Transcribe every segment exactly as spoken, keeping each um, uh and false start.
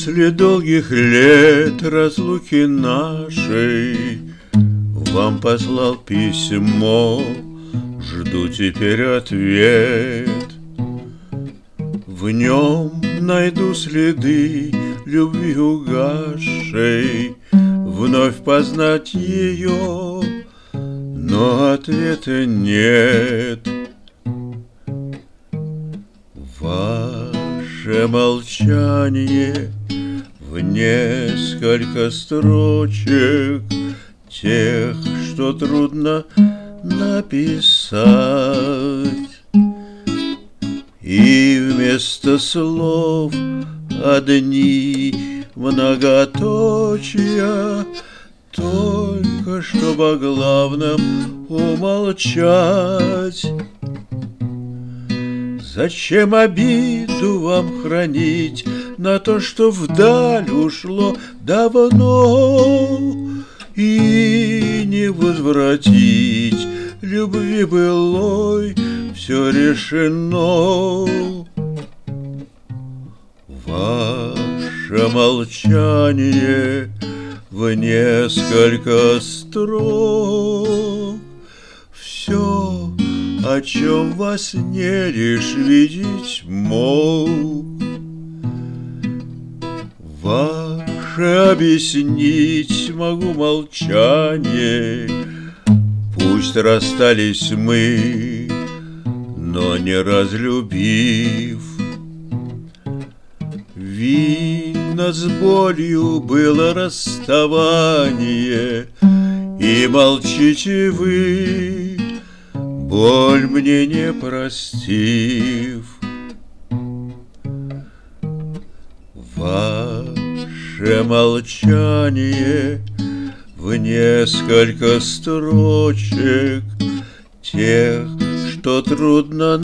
После долгих лет разлуки нашей вам послал письмо, жду теперь ответ. В нем найду следы любви угасшей, вновь познать ее, но ответа нет. Ваше молчание в несколько строчек, тех, что трудно написать, и вместо слов одни многоточия, только чтобы о главном умолчать. Зачем обиду вам хранить на то, что вдаль ушло давно, и не возвратить любви былой все решено? Ваше молчание в несколько строк, все, о чем во сне лишь видеть мог. Ваше объяснить могу молчание, пусть расстались мы, но не разлюбив. Видно, с болью было расставание, и молчите вы, боль мне не простив. Ваше молчание в несколько строчек, тех, что трудно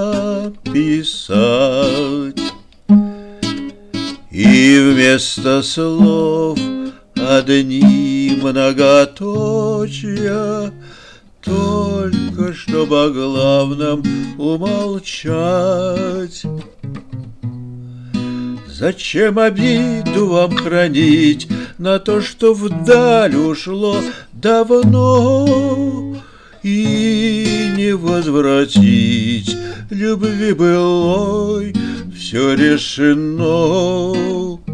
написать, и вместо слов одни многоточия, только чтобы о главном умолчать. Зачем обиду вам хранить на то, что вдаль ушло давно, и не возвратить любви былой все решено?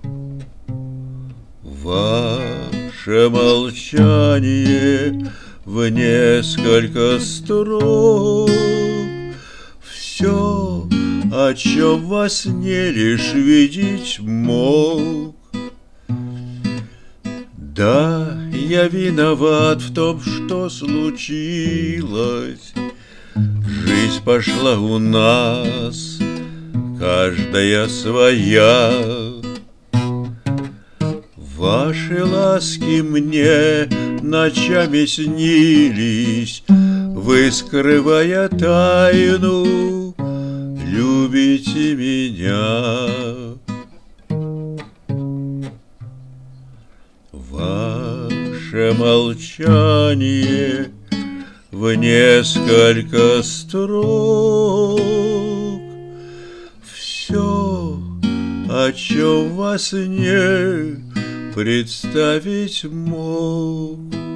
Ваше молчание в несколько строк, все, о чем во сне лишь видеть мог. Да, я виноват в том, что случилось. Жизнь пошла у нас, каждая своя. Ваши ласки мне ночами снились, вы, скрывая тайну, любите меня. Ваше молчание в несколько строк, все, о чем во сне представить мог.